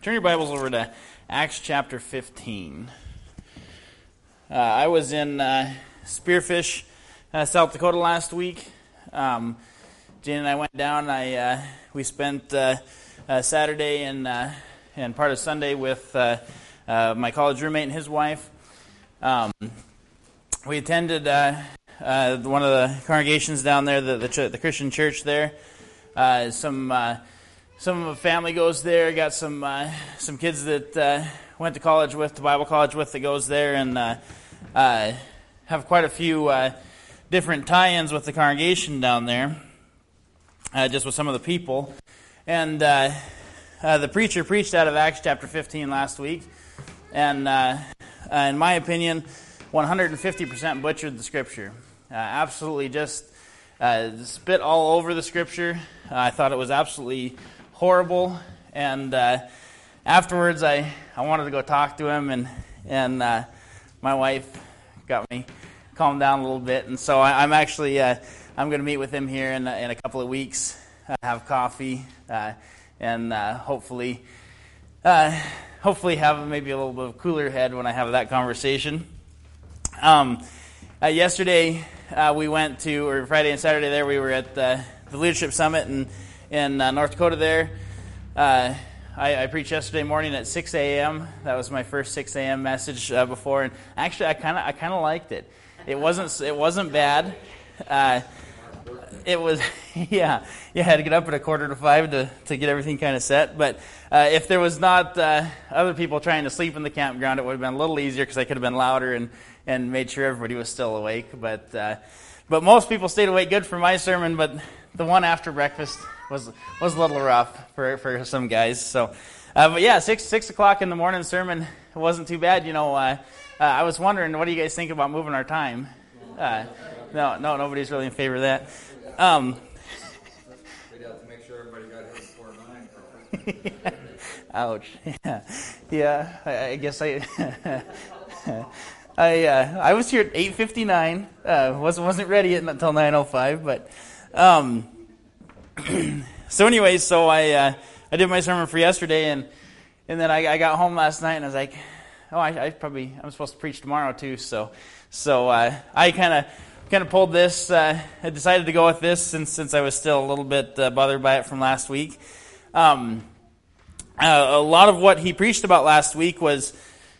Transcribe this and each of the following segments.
Turn your Bibles over to Acts chapter 15. I was in Spearfish, South Dakota last week. Jane and I went down. We spent Saturday and part of Sunday with my college roommate and his wife. We attended one of the congregations down there, the Christian church there. Some of the family goes there. Got some kids that went to college with, to Bible college with, that goes there, and have quite a few different tie-ins with the congregation down there, just with some of the people. And the preacher preached out of Acts chapter 15 last week, and in my opinion, 150% butchered the Scripture. Absolutely just spit all over the Scripture. I thought it was absolutely horrible, and afterwards I wanted to go talk to him, and my wife got me calmed down a little bit, and so I'm actually I'm going to meet with him here in a couple of weeks, have coffee, and hopefully have maybe a little bit of a cooler head when I have that conversation. Yesterday we went to, or Friday and Saturday there, we were at the Leadership Summit in North Dakota there. I preached yesterday morning at 6 a.m. That was my first 6 a.m. message before, and actually I kind of liked it. It wasn't bad. It was yeah. You had to get up at 4:45 to get everything kind of set. But if there was not other people trying to sleep in the campground, it would have been a little easier because I could have been louder and made sure everybody was still awake. But most people stayed awake good for my sermon, but the one after breakfast was a little rough for some guys. So, but yeah, 6 o'clock in the morning sermon wasn't too bad. You know, I was wondering, what do you guys think about moving our time? No, nobody's really in favor of that. We'd have to make sure everybody got here before 9. Ouch. Yeah. I guess I was here at 8:59. Wasn't ready until 9:05, but. So anyways, I did my sermon for yesterday, and then I got home last night, and I was like, oh, I'm supposed to preach tomorrow too. So I kind of pulled this. I decided to go with this since I was still a little bit bothered by it from last week. A lot of what he preached about last week was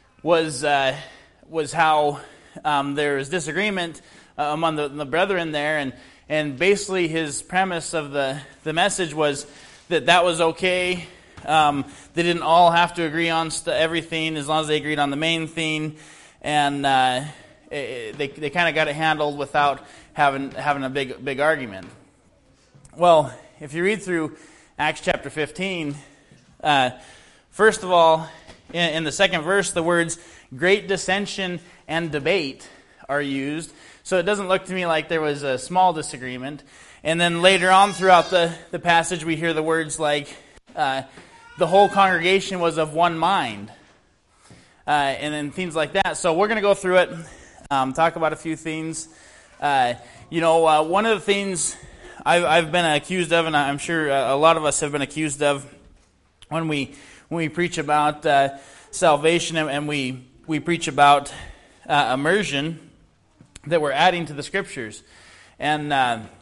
how there was disagreement among the brethren there, and basically his premise of the message was that was okay. They didn't all have to agree on everything as long as they agreed on the main thing, and they kind of got it handled without having a big argument. Well, if you read through Acts chapter 15, first of all, in the second verse, the words "great dissension and debate" are used. So it doesn't look to me like there was a small disagreement. And then later on throughout the passage, we hear the words like, the whole congregation was of one mind. And then things like that. So we're going to go through it, talk about a few things. One of the things I've been accused of, and I'm sure a lot of us have been accused of, when we preach about salvation and we preach about immersion, that we're adding to the Scriptures. And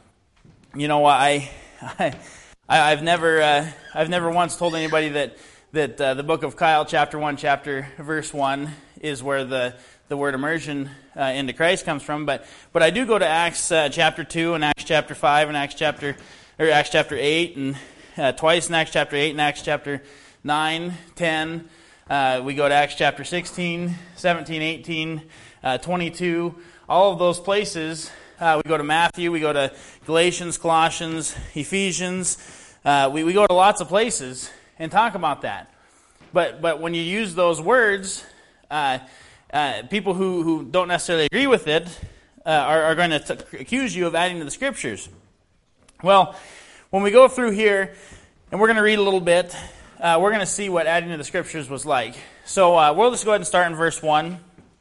I've never once told anybody that the book of Kyle, chapter 1, verse 1 is where the word immersion into Christ comes from. But I do go to Acts chapter 2 and Acts chapter 5 and Acts chapter 8, and twice in Acts chapter 8 and Acts chapter 9, 10. We go to Acts chapter 16, 17, 18, 22. All of those places, we go to Matthew, we go to Galatians, Colossians, Ephesians. We go to lots of places and talk about that. But when you use those words, people who don't necessarily agree with it are going to accuse you of adding to the Scriptures. Well, when we go through here, and we're going to read a little bit, we're going to see what adding to the Scriptures was like. So we'll just go ahead and start in verse 1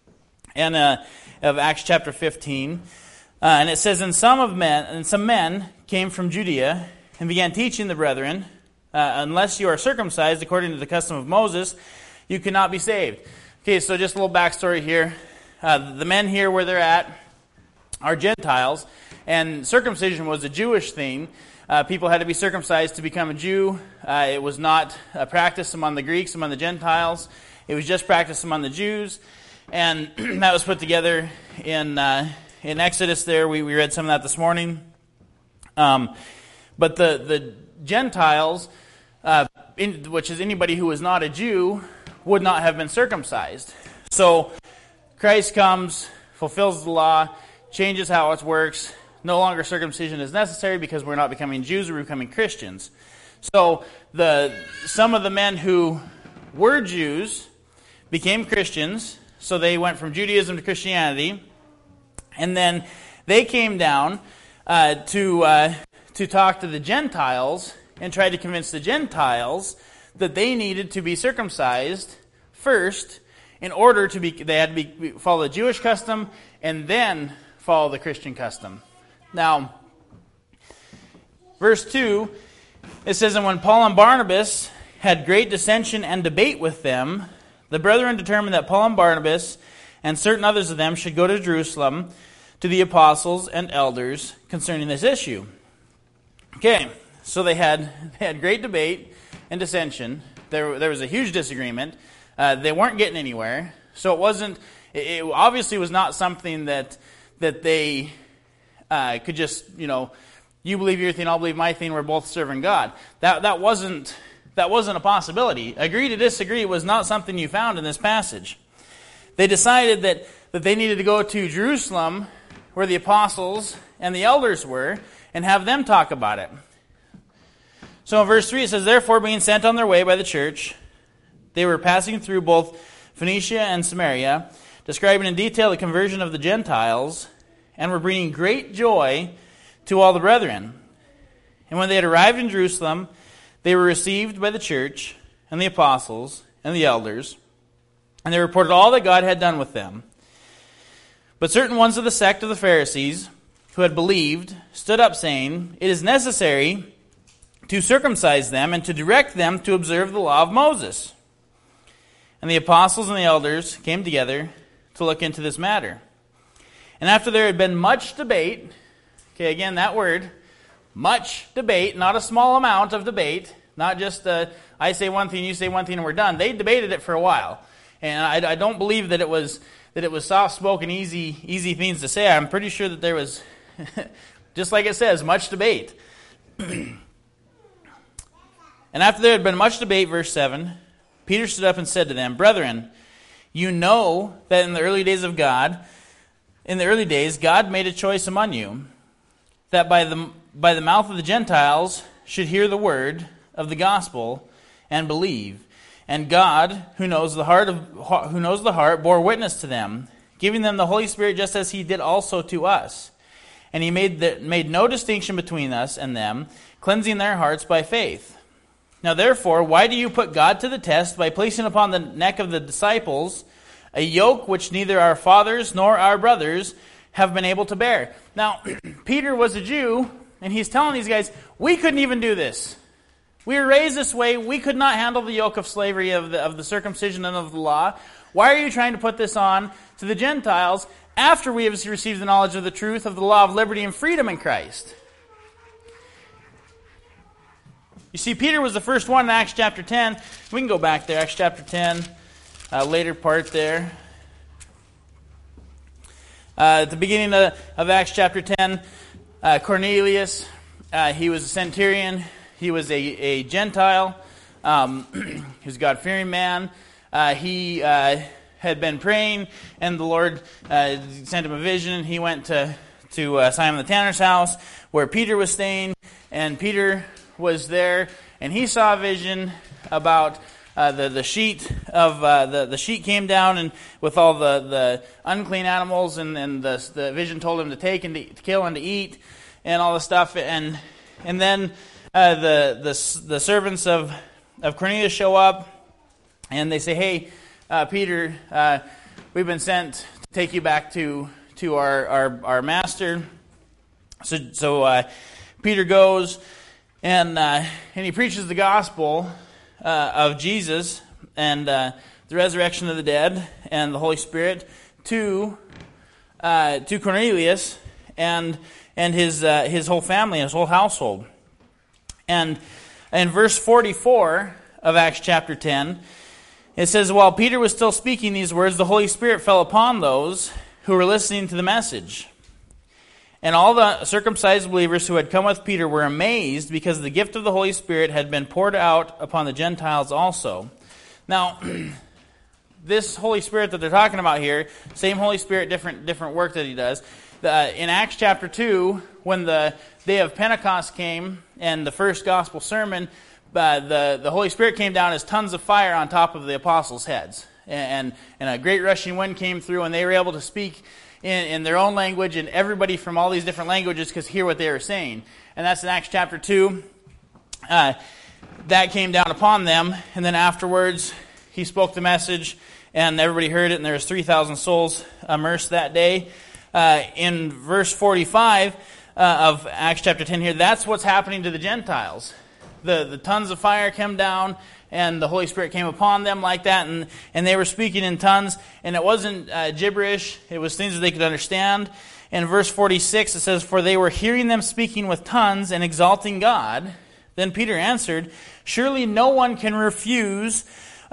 of Acts chapter 15. And it says, And some men came from Judea and began teaching the brethren unless you are circumcised according to the custom of Moses, you cannot be saved. Okay, so just a little backstory here. The men here where they're at are Gentiles, and circumcision was a Jewish thing. People had to be circumcised to become a Jew. It was not a practice among the Greeks, among the Gentiles. It was just practice among the Jews. And that was put together in Exodus there. We read some of that this morning. But the Gentiles, which is anybody who was not a Jew, would not have been circumcised. So Christ comes, fulfills the law, changes how it works. No longer circumcision is necessary because we're not becoming Jews, we're becoming Christians. So some of the men who were Jews became Christians, so they went from Judaism to Christianity, and then they came down to talk to the Gentiles and tried to convince the Gentiles that they needed to be circumcised first in order to be, they had to follow the Jewish custom and then follow the Christian custom. Now, verse 2, it says, "And when Paul and Barnabas had great dissension and debate with them, the brethren determined that Paul and Barnabas and certain others of them should go to Jerusalem to the apostles and elders concerning this issue." Okay, so they had great debate and dissension. There was a huge disagreement. They weren't getting anywhere. So it obviously was not something that they could just, you believe your thing, I'll believe my thing, we're both serving God. That wasn't a possibility. Agree to disagree was not something you found in this passage. They decided that they needed to go to Jerusalem, where the apostles and the elders were, and have them talk about it. So in verse 3 it says, "Therefore, being sent on their way by the church, they were passing through both Phoenicia and Samaria, describing in detail the conversion of the Gentiles, and were bringing great joy to all the brethren. And when they had arrived in Jerusalem, they were received by the church and the apostles and the elders, and they reported all that God had done with them. But certain ones of the sect of the Pharisees, who had believed, stood up, saying, 'It is necessary to circumcise them and to direct them to observe the law of Moses.' And the apostles and the elders came together to look into this matter. And after there had been much debate," okay, again, that word, much debate, not a small amount of debate, not just I say one thing, you say one thing, and we're done. They debated it for a while. And I don't believe that it was soft-spoken, easy things to say. I'm pretty sure that there was, just like it says, much debate. And after there had been much debate, verse 7, Peter stood up and said to them, "Brethren, you know that in the early days, God made a choice among you, that by the mouth of the Gentiles should hear the word of the gospel and believe. And God, who knows the heart, bore witness to them, giving them the Holy Spirit just as He did also to us. And He made no distinction between us and them, cleansing their hearts by faith. Now therefore, why do you put God to the test by placing upon the neck of the disciples a yoke which neither our fathers nor our brothers have been able to bear?" Now, Peter was a Jew, and he's telling these guys, we couldn't even do this. We were raised this way. We could not handle the yoke of slavery of the circumcision and of the law. Why are you trying to put this on to the Gentiles after we have received the knowledge of the truth of the law of liberty and freedom in Christ? You see, Peter was the first one in Acts chapter 10. We can go back there, Acts chapter 10, later part there. At the beginning of Acts chapter 10, Cornelius, he was a centurion. He was a Gentile. He was a God-fearing man. He had been praying, and the Lord sent him a vision. He went to Simon the tanner's house, where Peter was staying, and Peter was there, and he saw a vision about the sheet of the sheet came down, and with all the unclean animals, and the vision told him to take and to kill and to eat, and all the stuff, and then the servants of Cornelius show up, and they say, "Hey, Peter, we've been sent to take you back to our master." So Peter goes, And he preaches the gospel of Jesus and the resurrection of the dead and the Holy Spirit to Cornelius and his whole family, his whole household. And in verse 44 of Acts chapter 10, it says, while Peter was still speaking these words, the Holy Spirit fell upon those who were listening to the message. And all the circumcised believers who had come with Peter were amazed because the gift of the Holy Spirit had been poured out upon the Gentiles also. Now, this Holy Spirit that they're talking about here, same Holy Spirit, different work that he does. In Acts chapter 2, when the day of Pentecost came and the first gospel sermon, the Holy Spirit came down as tons of fire on top of the apostles' heads. And a great rushing wind came through, and they were able to speak in their own language, and everybody from all these different languages could hear what they were saying. And that's in Acts chapter 2. That came down upon them, and then afterwards he spoke the message, and everybody heard it, and there was 3,000 souls immersed that day. In verse 45 of Acts chapter 10 here, that's what's happening to the Gentiles. The tons of fire came down, and the Holy Spirit came upon them like that, and they were speaking in tongues, and it wasn't gibberish, it was things that they could understand. In verse 46 it says, for they were hearing them speaking with tongues and exalting God. Then Peter answered, surely no one can refuse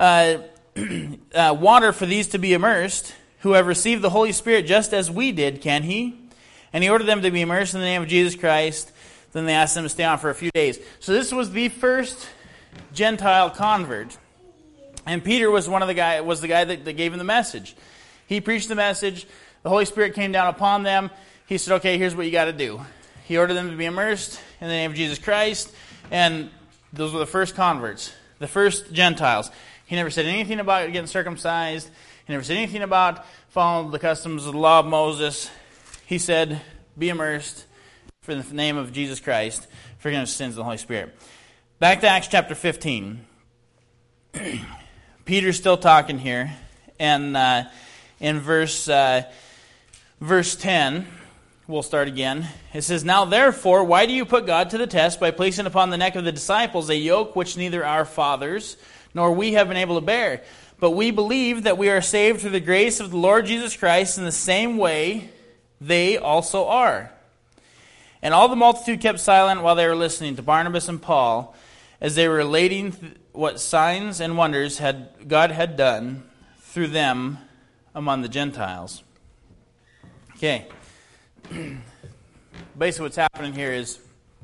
water for these to be immersed, who have received the Holy Spirit just as we did, can he? And he ordered them to be immersed in the name of Jesus Christ. Then they asked them to stay on for a few days. So this was the first Gentile convert. And Peter was the guy that gave him the message. He preached the message. The Holy Spirit came down upon them. He said, okay, here's what you got to do. He ordered them to be immersed in the name of Jesus Christ. And those were the first converts, the first Gentiles. He never said anything about getting circumcised. He never said anything about following the customs of the law of Moses. He said, be immersed for the name of Jesus Christ, forgiveness of sins of the Holy Spirit. Back to Acts chapter 15. Peter's still talking here. And in verse 10, we'll start again. It says, now therefore, why do you put God to the test by placing upon the neck of the disciples a yoke which neither our fathers nor we have been able to bear? But we believe that we are saved through the grace of the Lord Jesus Christ in the same way they also are. And all the multitude kept silent while they were listening to Barnabas and Paul, as they were relating what signs and wonders God had done through them among the Gentiles. Okay. Basically what's happening here is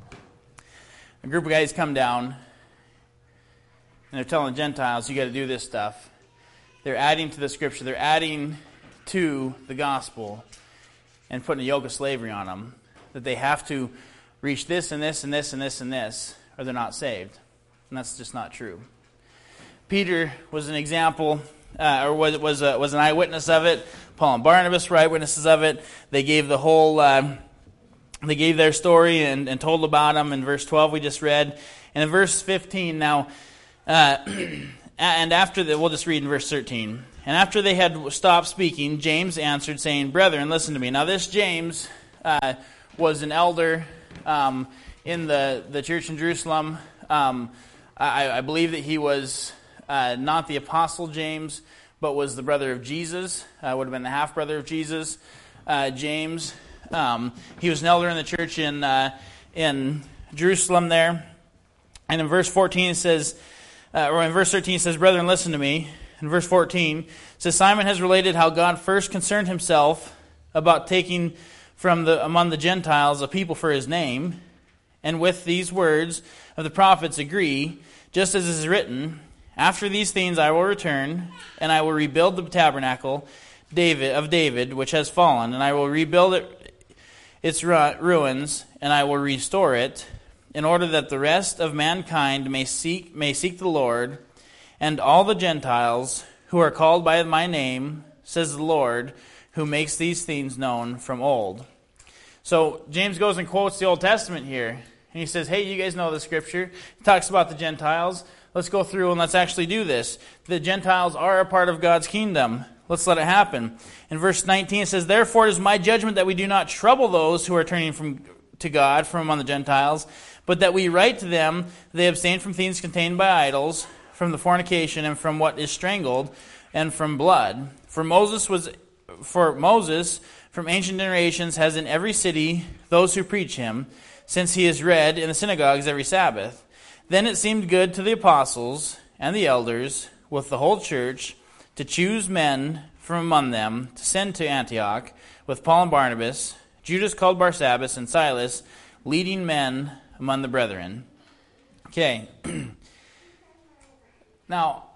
a group of guys come down, and they're telling the Gentiles, you got to do this stuff. They're adding to the Scripture. They're adding to the gospel and putting a yoke of slavery on them. That they have to reach this and this and this and this and this, or they're not saved. And that's just not true. Peter was an example, or was an eyewitness of it. Paul and Barnabas were eyewitnesses of it. They gave the whole, they gave their story and told about them. In verse 12 we just read. And in verse 15 now, and after that, we'll just read in verse 13. And after they had stopped speaking, James answered, saying, brethren, listen to me. Now this James was an elder in the church in Jerusalem. I believe that he was not the apostle James, but was the brother of Jesus. Would have been the half-brother of Jesus, James. He was an elder in the church in Jerusalem there. And in verse 14 it says, or in verse 13 it says, brethren, listen to me. In verse 14 it says, Simon has related how God first concerned himself about taking from among the Gentiles a people for his name, and with these words of the prophets agree, just as is written, after these things I will return, and I will rebuild the tabernacle of David, which has fallen, and I will rebuild its ruins, and I will restore it, in order that the rest of mankind may seek the Lord, and all the Gentiles who are called by my name, says the Lord, who makes these things known from old. So James goes and quotes the Old Testament here, and he says, hey, you guys know the Scripture. He talks about the Gentiles. Let's go through and let's actually do this. The Gentiles are a part of God's kingdom. Let's let it happen. In verse 19 it says, therefore it is my judgment that we do not trouble those who are turning from to God from among the Gentiles, but that we write to them, they abstain from things contained by idols, from the fornication, and from what is strangled, and from blood. For Moses, from ancient generations, has in every city those who preach him, since he is read in the synagogues every Sabbath. Then it seemed good to the apostles and the elders, with the whole church, to choose men from among them, to send to Antioch, with Paul and Barnabas, Judas called Barsabbas, and Silas, leading men among the brethren. Okay. Now,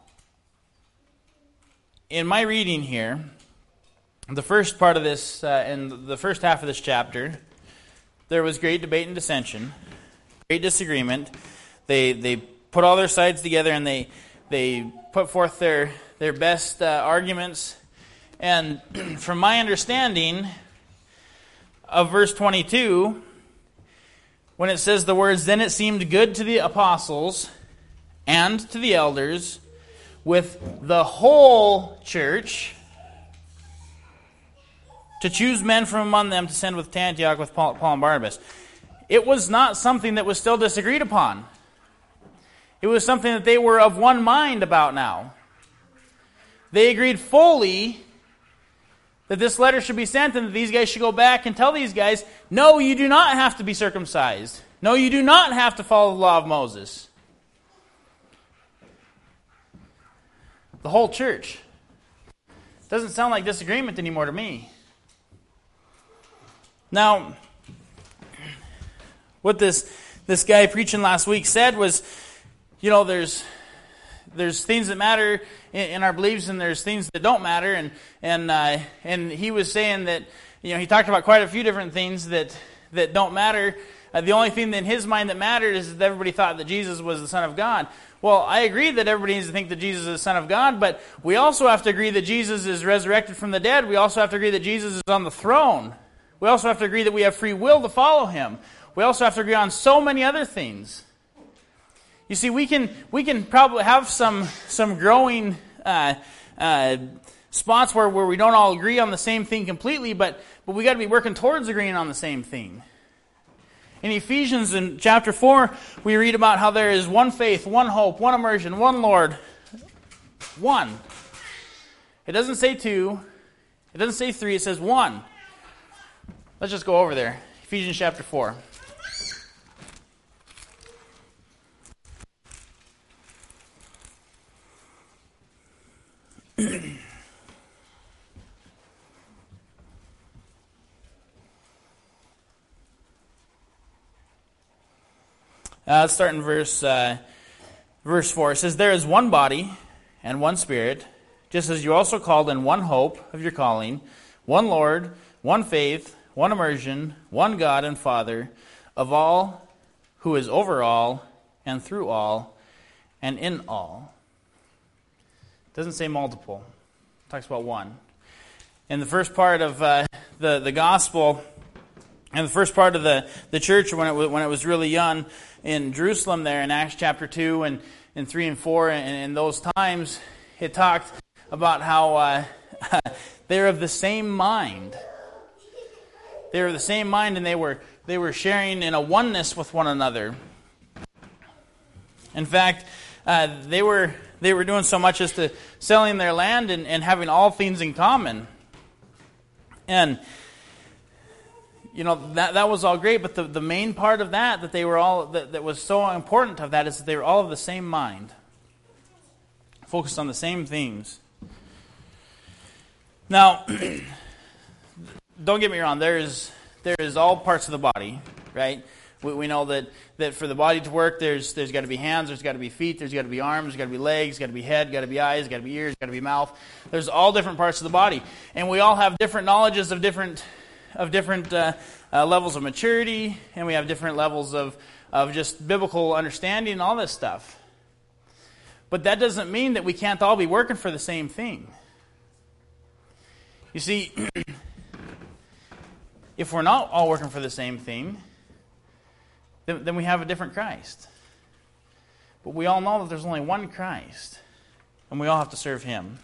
in my reading here, the first part of this, in the first half of this chapter, there was great debate and dissension, great disagreement. They put all their sides together and they put forth their best arguments. And from my understanding of verse 22, when it says the words, "Then it seemed good to the apostles and to the elders with the whole church to choose men from among them to send with to Antioch with Paul and Barnabas." It was not something that was still disagreed upon. It was something that they were of one mind about now. They agreed fully that this letter should be sent and that these guys should go back and tell these guys, no, you do not have to be circumcised. No, you do not have to follow the law of Moses. The whole church. Doesn't sound like disagreement anymore to me. Now, what this guy preaching last week said was, you know, there's things that matter in our beliefs, and there's things that don't matter, and he was saying that, you know, he talked about quite a few different things that don't matter. The only thing in his mind that mattered is that everybody thought that Jesus was the Son of God. Well, I agree that everybody needs to think that Jesus is the Son of God, but we also have to agree that Jesus is resurrected from the dead. We also have to agree that Jesus is on the throne. We also have to agree that we have free will to follow him. We also have to agree on so many other things. You see, we can probably have some growing spots where we don't all agree on the same thing completely, but we got to be working towards agreeing on the same thing. In Ephesians in chapter 4, we read about how there is one faith, one hope, one immersion, one Lord. One. It doesn't say two. It doesn't say three. It says one. Let's just go over there. Ephesians chapter 4. Let's start in verse 4. It says, "There is one body and one Spirit, just as you also called in one hope of your calling, one Lord, one faith, one immersion, one God and Father of all, who is over all and through all and in all." It doesn't say multiple. It talks about one. In the first part of the gospel, and the first part of the church when it was really young in Jerusalem there in Acts chapter 2 and 3 and 4, and in those times, it talked about how they're of the same mind. They were of the same mind, and they were sharing in a oneness with one another. In fact, they were doing so much as to selling their land and having all things in common. And you know, that was all great, but the main part of that they were all that was so important of that is that they were all of the same mind, focused on the same things. Now, don't get me wrong. There is all parts of the body, right? We know that for the body to work, there's got to be hands, there's got to be feet, there's got to be arms, there's got to be legs, there's got to be head, got to be eyes, got to be ears, got to be mouth. There's all different parts of the body, and we all have different knowledges of different levels of maturity, and we have different levels of just biblical understanding and all this stuff. But that doesn't mean that we can't all be working for the same thing. You see, if we're not all working for the same thing, then we have a different Christ. But we all know that there's only one Christ, and we all have to serve him.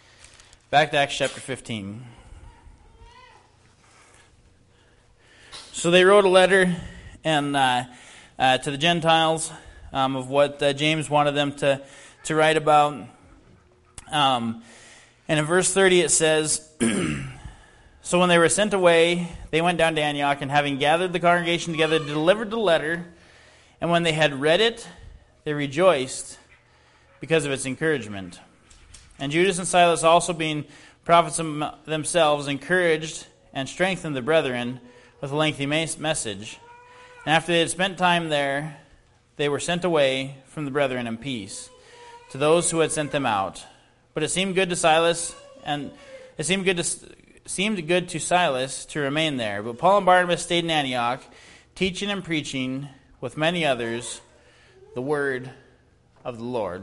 Back to Acts chapter 15. So they wrote a letter and to the Gentiles of what James wanted them to write about. And in verse 30 it says, So when they were sent away, they went down to Antioch, and having gathered the congregation together, delivered the letter. And when they had read it, they rejoiced because of its encouragement. And Judas and Silas, also being prophets themselves, encouraged and strengthened the brethren with a lengthy message. And after they had spent time there, they were sent away from the brethren in peace to those who had sent them out. But it seemed good to Silas, and it seemed good to Silas to remain there. But Paul and Barnabas stayed in Antioch, teaching and preaching with many others the word of the Lord.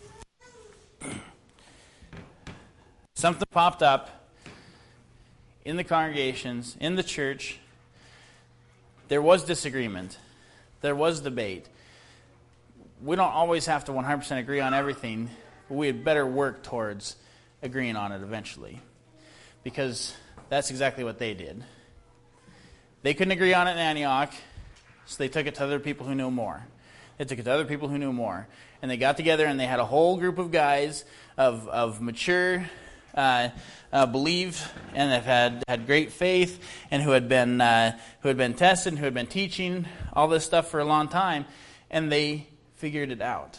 Something popped up in the congregations, in the church. There was disagreement. There was debate. We don't always have to 100% agree on everything, but we had better work towards agreeing on it eventually. Because that's exactly what they did. They couldn't agree on it in Antioch, so they took it to other people who knew more. They took it to other people who knew more. And they got together and they had a whole group of guys of mature believe and have had great faith and who had been tested and who had been teaching all this stuff for a long time, and they figured it out.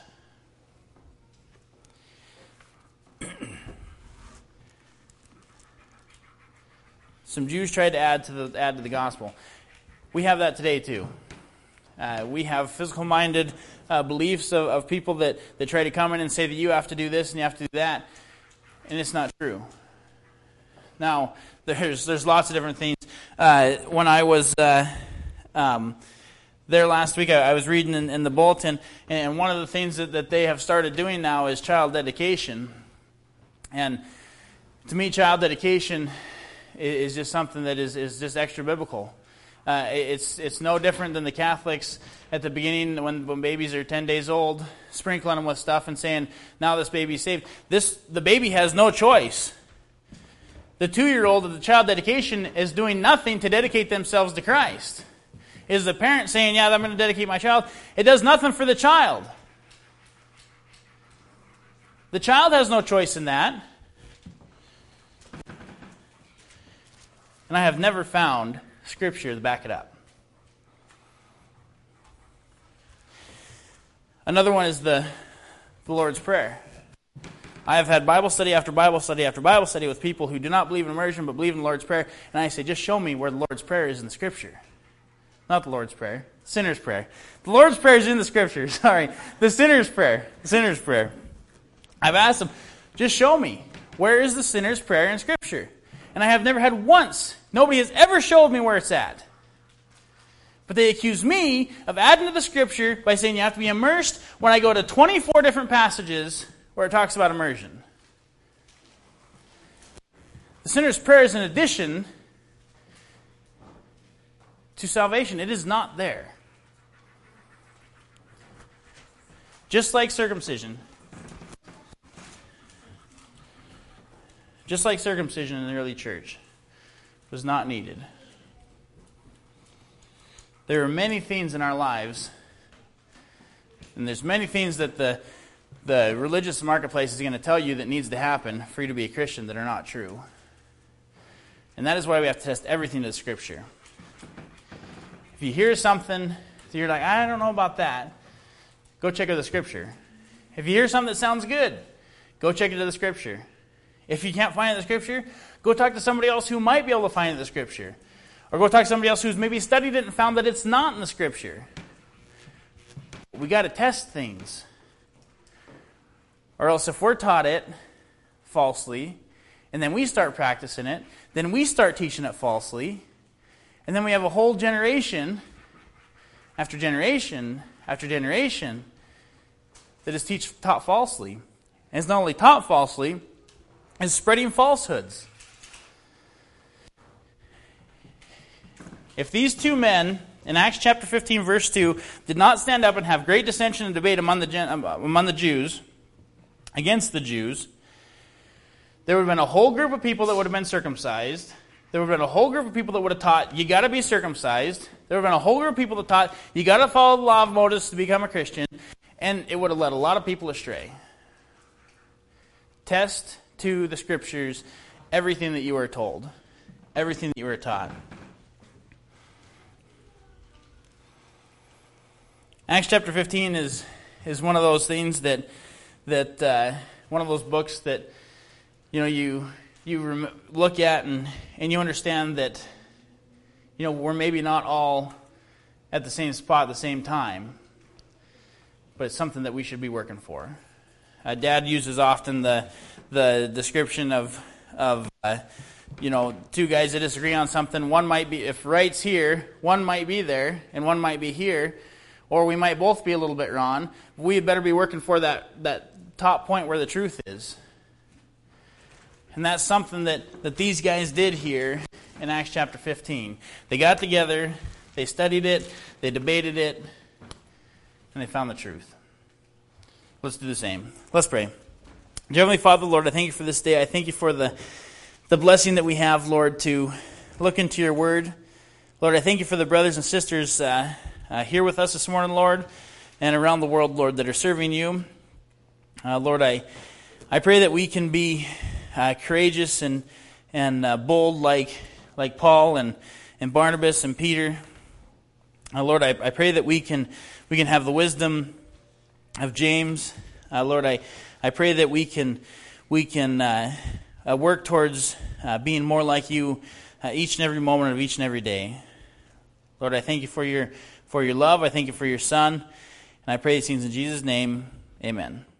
Some Jews tried to add to the gospel. We have that today too. We have physical-minded beliefs of people that try to come in and say that you have to do this and you have to do that, and it's not true. Now, there's lots of different things. When I was there last week, I was reading in the bulletin, and one of the things that they have started doing now is child dedication. And to me, child dedication is just something that is just extra biblical. It's no different than the Catholics at the beginning when babies are 10 days old, sprinkling them with stuff and saying, now this baby's saved. The baby has no choice. The 2-year-old of the child dedication is doing nothing to dedicate themselves to Christ. It is the parent saying, yeah, I'm going to dedicate my child. It does nothing for the child. The child has no choice in that. And I have never found Scripture to back it up. Another one is the Lord's Prayer. I have had Bible study after Bible study after Bible study with people who do not believe in immersion but believe in the Lord's Prayer. And I say, just show me where the Lord's Prayer is in the Scripture. Not the Lord's Prayer. Sinner's Prayer. The Lord's Prayer is in the Scripture. Sorry. The sinner's prayer. The sinner's prayer. I've asked them, just show me. Where is the sinner's prayer in Scripture? And I have never had once. Nobody has ever showed me where it's at. But they accuse me of adding to the Scripture by saying you have to be immersed when I go to 24 different passages where it talks about immersion. The sinner's prayer is an addition to salvation. It is not there. Just like circumcision. Just like circumcision in the early church was not needed. There are many things in our lives, and there's many things that the religious marketplace is going to tell you that needs to happen for you to be a Christian that are not true. And that is why we have to test everything to the Scripture. If you hear something that you're like, I don't know about that, go check out the Scripture. If you hear something that sounds good, go check into the Scripture. If you can't find it in the Scripture, go talk to somebody else who might be able to find it in the Scripture. Or go talk to somebody else who's maybe studied it and found that it's not in the Scripture. We got to test things. Or else if we're taught it falsely, and then we start practicing it, then we start teaching it falsely, and then we have a whole generation after generation after generation that is taught falsely. And it's not only taught falsely, it's spreading falsehoods. If these two men in Acts chapter 15 verse 2 did not stand up and have great dissension and debate among the Jews, against the Jews, there would have been a whole group of people that would have been circumcised. There would have been a whole group of people that would have taught, you got to be circumcised. There would have been a whole group of people that taught, you got to follow the law of Moses to become a Christian. And it would have led a lot of people astray. Test to the Scriptures everything that you are told. Everything that you are taught. Acts chapter 15 is one of those things that one of those books that you look at and you understand that we're maybe not all at the same spot at the same time, but it's something that we should be working for. Dad uses often the description of two guys that disagree on something. One might be, if right's here, one might be there, and one might be here. Or we might both be a little bit wrong. We better be working for that top point where the truth is. And that's something that these guys did here in Acts chapter 15. They got together, they studied it, they debated it, and they found the truth. Let's do the same. Let's pray. Dear Heavenly Father, Lord, I thank you for this day. I thank you for the blessing that we have, Lord, to look into your word. Lord, I thank you for the brothers and sisters here with us this morning, Lord, and around the world, Lord, that are serving you. Lord, I pray that we can be courageous and bold like Paul and Barnabas and Peter. Lord, I pray that we can have the wisdom of James. Lord, I pray that we can work towards being more like you each and every moment of each and every day. Lord, I thank you for your love. I thank you for your Son. And I pray these things in Jesus' name. Amen.